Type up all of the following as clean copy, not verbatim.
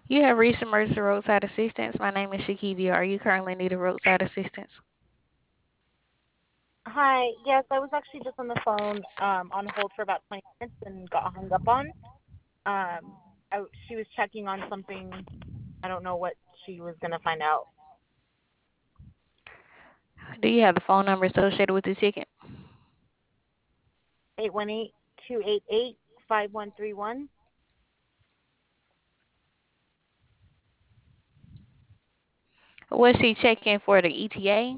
You have reached emergency roadside assistance. My name is Shakivia. Are you currently needing roadside assistance? Hi. Yes, I was actually just on the phone, on hold for about 20 minutes and got hung up on. She was checking on something. I don't know what she was gonna find out. Do you have the phone number associated with the ticket? 818-288-5131. Was she checking for the ETA?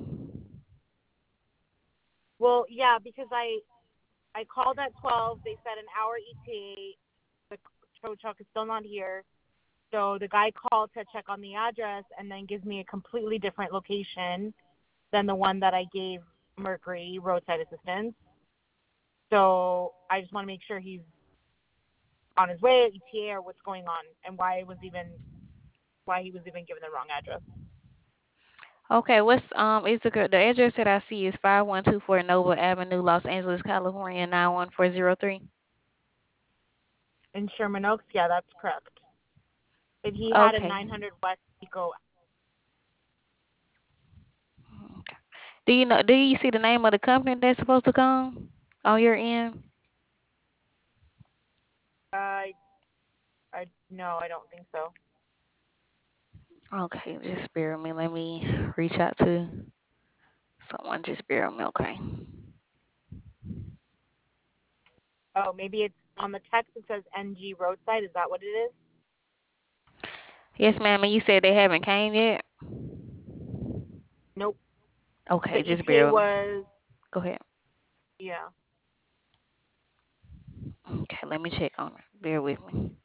Well, yeah, because I called at 12. They said an hour ETA. The tow truck is still not here. So the guy called to check on the address and then gives me a completely different location than the one that I gave Mercury roadside assistance. So I just want to make sure he's on his way, ETA, or what's going on, and why he was even given the wrong address. Okay, what's is the address that I see is 5124 Nova Avenue, Los Angeles, California 91403. In Sherman Oaks, yeah, that's correct. But he had a Okay. 900 West Pico. Okay. Do you see the name of the company that's supposed to come on your end? I no, I don't think so. Okay, just bear with me. Let me reach out to someone. Just bear with me, okay? Oh, maybe it's on the text. It says NG Roadside. Is that what it is? Yes, ma'am. And you said they haven't came yet? Nope. The Okay, just ETA bear with me. was, Go ahead. yeah. Okay, let me check on it. Bear with me.